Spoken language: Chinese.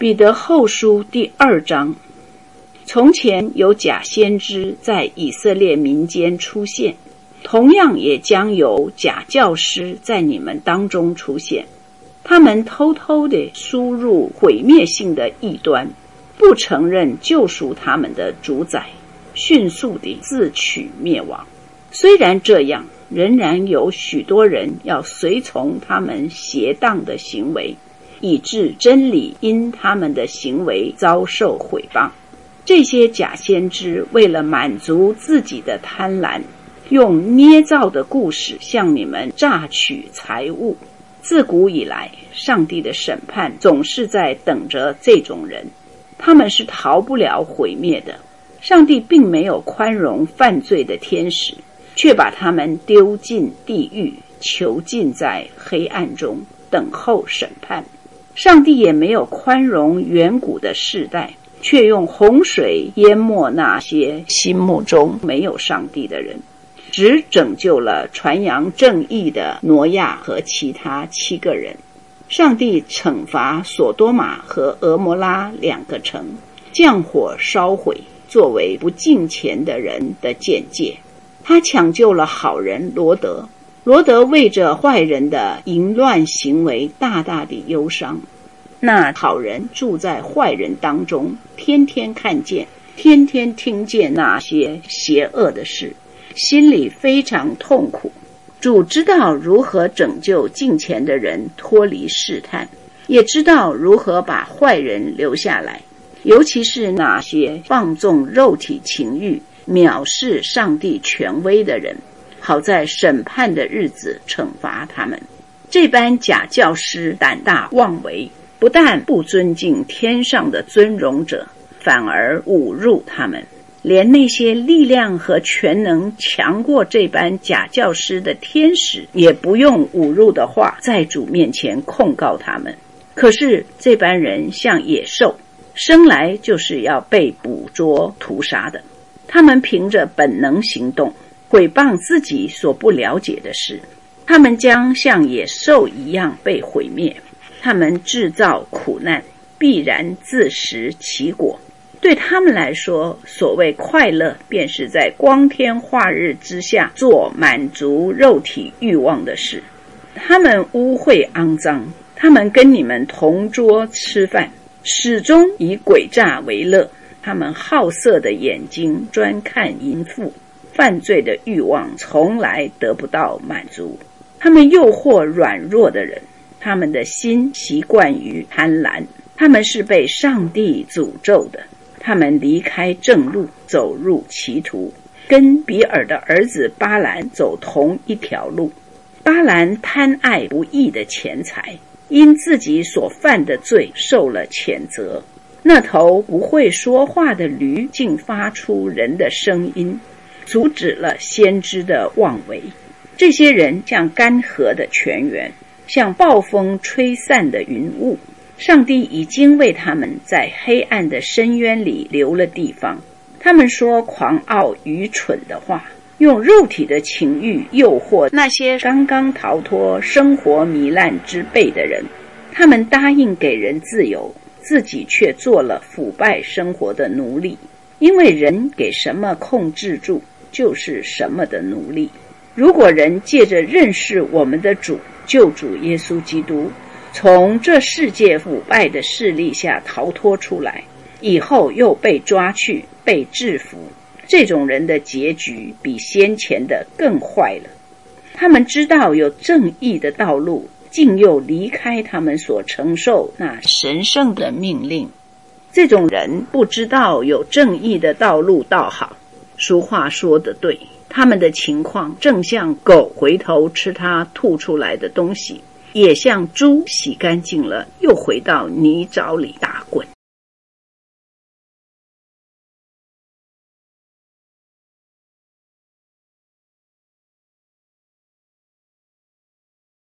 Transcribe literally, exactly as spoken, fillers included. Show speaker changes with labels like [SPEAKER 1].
[SPEAKER 1] 彼得后书第二章，从前有假先知在以色列民间出现，同样也将有假教师在你们当中出现。他们偷偷地输入毁灭性的异端，不承认救赎他们的主宰，迅速地自取灭亡。虽然这样，仍然有许多人要随从他们邪荡的行为，以致真理因他们的行为遭受毁谤。这些假先知为了满足自己的贪婪，用捏造的故事向你们榨取财物。自古以来，上帝的审判总是在等着这种人，他们是逃不了毁灭的。上帝并没有宽容犯罪的天使，却把他们丢进地狱，囚禁在黑暗中，等候审判。上帝也没有宽容远古的世代，却用洪水淹没那些心目中没有上帝的人，只拯救了传扬正义的挪亚和其他七个人。上帝惩罚索多玛和俄摩拉两个城，降火烧毁，作为不敬虔的人的鉴戒。他抢救了好人罗德，罗德为着坏人的淫乱行为大大的忧伤。那好人住在坏人当中，天天看见，天天听见那些邪恶的事，心里非常痛苦。主知道如何拯救敬虔的人脱离试探，也知道如何把坏人留下来，尤其是那些放纵肉体情欲、藐视上帝权威的人，好在审判的日子惩罚他们。这般假教师胆大妄为，不但不尊敬天上的尊荣者，反而侮辱他们。连那些力量和权能强过这般假教师的天使，也不用侮辱的话在主面前控告他们。可是这般人像野兽，生来就是要被捕捉屠杀的。他们凭着本能行动，毁谤自己所不了解的事。他们将像野兽一样被毁灭。他们制造苦难，必然自食其果。对他们来说，所谓快乐便是在光天化日之下做满足肉体欲望的事。他们污秽肮脏，他们跟你们同桌吃饭，始终以诡诈为乐。他们好色的眼睛专看淫妇，犯罪的欲望从来得不到满足。他们诱惑软弱的人，他们的心习惯于贪婪，他们是被上帝诅咒的。他们离开正路，走入歧途，跟比尔的儿子巴兰走同一条路。巴兰贪爱不义的钱财，因自己所犯的罪受了谴责。那头不会说话的驴竟发出人的声音，阻止了先知的妄为。这些人像干涸的泉源，像暴风吹散的云雾。上帝已经为他们在黑暗的深渊里留了地方。他们说狂傲愚蠢的话，用肉体的情欲诱惑那些刚刚逃脱生活糜烂之辈的人。他们答应给人自由，自己却做了腐败生活的奴隶。因为人给什么控制住，就是什么的奴隶。如果人借着认识我们的主救主耶稣基督，从这世界腐败的势力下逃脱出来，以后又被抓去，被制服，这种人的结局比先前的更坏了。他们知道有正义的道路，竟又离开他们所承受那神圣的命令。这种人不知道有正义的道路倒好。俗话说得对，他们的情况正像狗回头吃它吐出来的东西，也像猪洗干净了又回到泥沼里打滚。